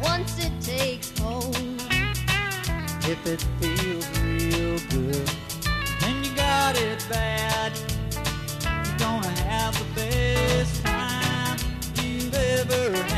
once it takes hold. If it feels real good, then you got it bad. You're gonna have the best time you've ever had.